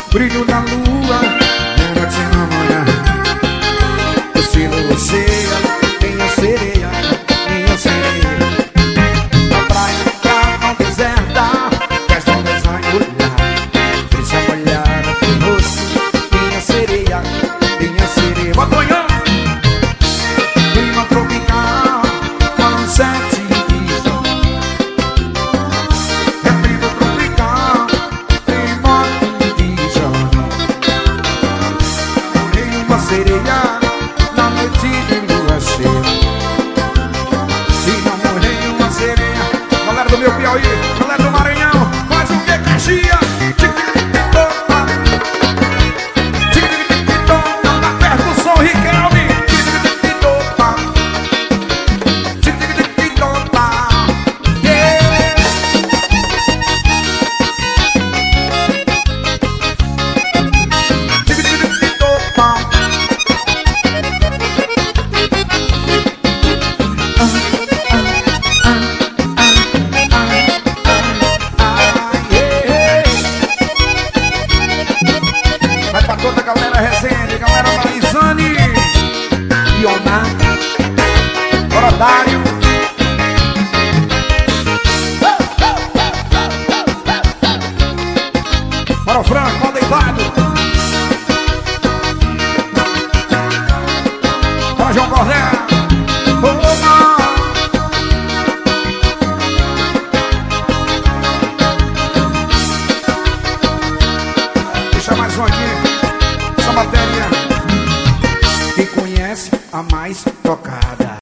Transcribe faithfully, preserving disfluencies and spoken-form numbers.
brilho da lua, quero te namorar. Eu se você, minha sereia, minha sereia. Na praia pra não deserta, presta um desenho olhar. Deixa molhar no rosto, minha sereia, minha sereia. Bota manhã, clima tropical, com sete dias. É clima tropical, clima indígena. Morrei uma sereia na noite de lua cheia. Se não morrei uma sereia. Galera do meu Piauí, galera do Maranhão, faz o que, Caxias? Tic-tic-topa, tic-tic-topa, tá perto do som, Riquelme. Tic-tic-topa, tic-tic-topa, yeah. Tic-tic-topa. Vai pra toda a galera Resende, galera Marizane, Ioná, Orodário. Bora, Franco, mal deitado. Bora, João Cordel. Oh, não. Deixa mais um aqui, essa bateria. Quem conhece a mais tocada.